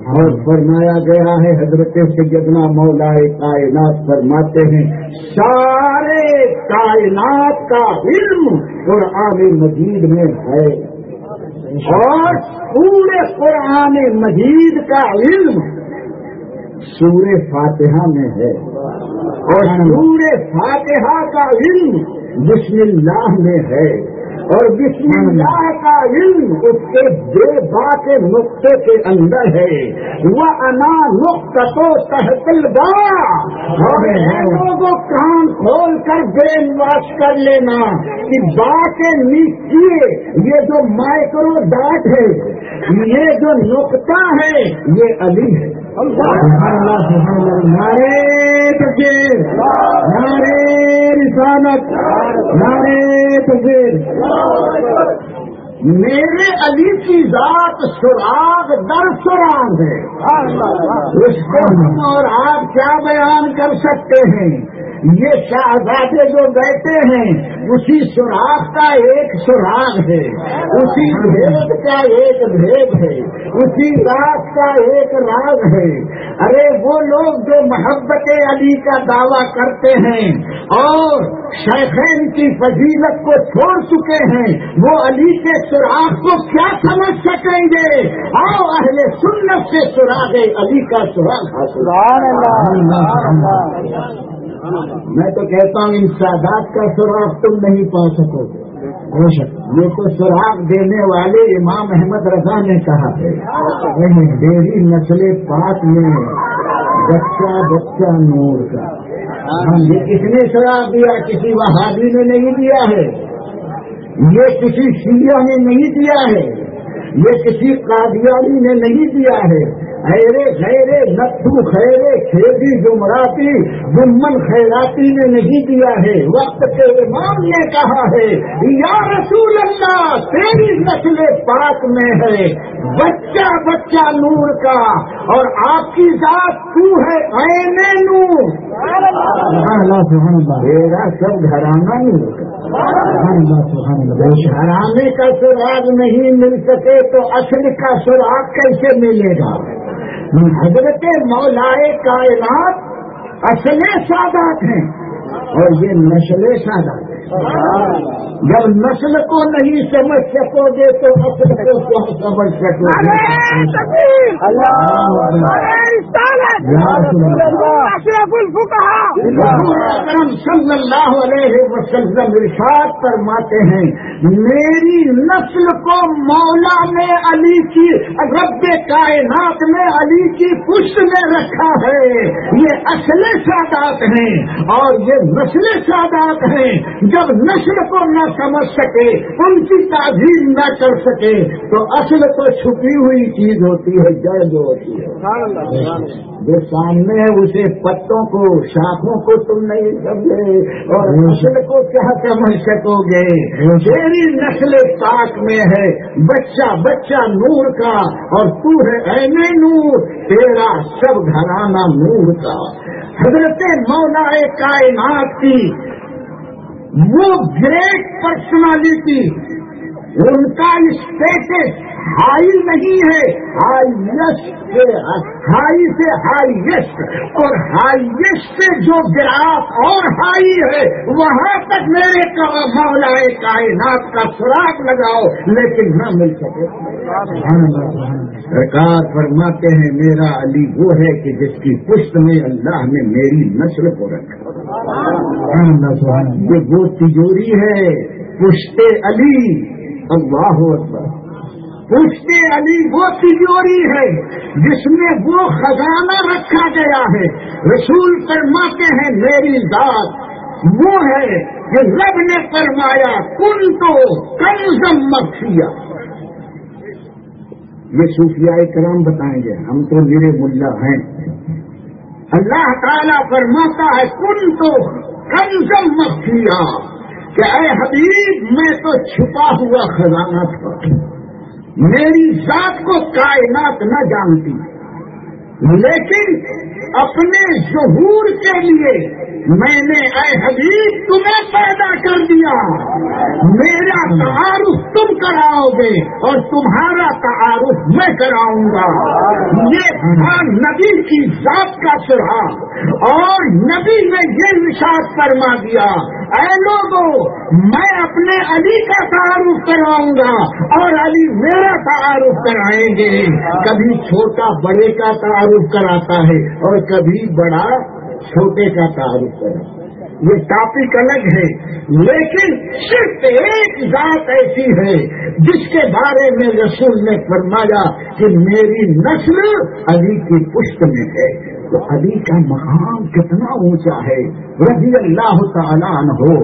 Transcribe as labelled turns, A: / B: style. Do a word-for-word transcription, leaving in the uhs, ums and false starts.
A: اور فرمایا گیا ہے حضرت سیدنا مولا کائنات فرماتے ہیں سارے کائنات کا علم قرآن مجید میں ہے اور پورے قرآن مجید کا علم سورہ فاتحہ میں ہے اور سورہ فاتحہ کا علم بسم اللہ میں ہے اور بسم اللہ کا علم اس کے بے باک نقطے کے اندر ہے وہ انا نقطہ تو تحت البا اور لوگوں کان کھول کر برین واش کر لینا کہ با کے نیچے یہ جو مائکرو ڈاٹ ہے یہ جو نقطہ ہے یہ علی ہے نعرے تکبیر نعرے رسالت نعرے تکبیر میرے علی کی ذات سراغ در سراغ ہے اس کو ہم اور آپ کیا بیان کر سکتے ہیں یہ شہزادے جو بیٹھے ہیں اسی سراغ کا ایک سراغ ہے اسی بھید کا ایک بھید ہے اسی راز کا ایک راز ہے ارے وہ لوگ جو محبت علی کا دعویٰ کرتے ہیں اور شیخین کی فضیلت کو چھوڑ چکے ہیں وہ علی کے سراغ کو کیا سمجھ سکیں گے آؤ اہل سنت سے سراغ علی کا سراغ حاصل میں تو کہتا ہوں ان سادات کا سراغ تم نہیں پا سکو گے یہ تو سراغ دینے والے امام احمد رضا نے کہا ہے میری نسل پاک میں بچہ بچہ نور کا یہ کس نے سراغ دیا کسی وہابی نے نہیں دیا ہے یہ کسی شیعہ نے نہیں دیا ہے یہ کسی قادیانی نے نہیں دیا ہے خیرے خیرے نتھو خیرے کھیتی گمراتی گمن خیراتی نے نہیں دیا ہے وقت کے امام نے کہا ہے یا رسول اللہ تیری نسل پاک میں ہے بچہ بچہ نور کا اور آپ کی ذات تو ہے عین نور تیرا سب گھرانہ نور کا گھرانے کا سراغ نہیں مل سکے تو اصل کا سراغ کیسے ملے گا حضرت مولائے کائنات اصل سادات ہیں اور یہ نسل سادات ہیں جب نسل کو نہیں سمجھ سکو گے تو اصل کو کیا سمجھ سکو گے صلی اللہ علیہ وسلم ارشاد فرماتے ہیں میری نسل کو مولا نے علی کی رب کائنات میں علی کی پشت میں رکھا ہے یہ اصل سادات ہیں اور یہ نسل سادات ہیں جب نسل کو نہ سمجھ سکے ان کی تعظیم نہ کر سکے تو اصل تو چھپی ہوئی چیز ہوتی ہے جڑ جو ہوتی ہے جو سامنے ہے اسے پتوں کو شاخوں کو تم نہیں سمجھے اور نسل کو کیا سمجھ سکو گے تیری نسل پاک میں ہے بچہ بچہ نور کا اور تو ہے عین نور تیرا سب گھرانہ نور کا حضرت مولا کائنات کی وہ گریٹ پرسنالٹی ان کا اسٹیٹس ہائی نہیں ہے ہائیسٹ ہائی سے ہائیسٹ اور ہائیسٹ سے جو گراف اور ہائی ہے وہاں تک میرے مولا کائنات کا سراغ لگاؤ لیکن نہ مل سکے سرکار فرماتے ہیں میرا علی وہ ہے کہ جس کی پشت میں اللہ نے میری نسل کو رکھا یہ وہ تجوری ہے پشت علی اللہ اکبر پشت علی وہ تجوری ہے جس میں وہ خزانہ رکھا گیا ہے رسول فرماتے ہیں میری ذات وہ ہے کہ رب نے فرمایا کن تو کنزم مخفیہ یہ صوفیاء کرام بتائیں گے ہم تو میرے ملا ہیں اللہ تعالیٰ فرماتا ہے کن تو کنزم مخفیہ کہ اے حبیب میں تو چھپا ہوا خزانہ تھا میری ذات کو کائنات نہ جانتی لیکن اپنے ظہور کے لیے میں نے اے حبیب تمہیں پیدا کر دیا، میرا تعارف تم کراؤ گے اور تمہارا تعارف میں کراؤں گا۔ یہ تھا نبی کی ذات کا سراغ، اور نبی نے یہ ارشاد فرما دیا، اے لوگوں میں اپنے علی کا تعارف کراؤں گا اور علی میرا تعارف کرائیں گے۔ کبھی چھوٹا بڑے کا تعارف کراتا ہے اور کبھی بڑا چھوٹے کا تعارف کراتا ہے، یہ ٹاپک الگ ہے، لیکن صرف ایک ذات ایسی ہے جس کے بارے میں رسول نے فرمایا کہ میری نسل علی کی پشت میں ہے۔ تو علی کا مقام کتنا اونچا ہے، رضی اللہ تعالیٰ عنہ۔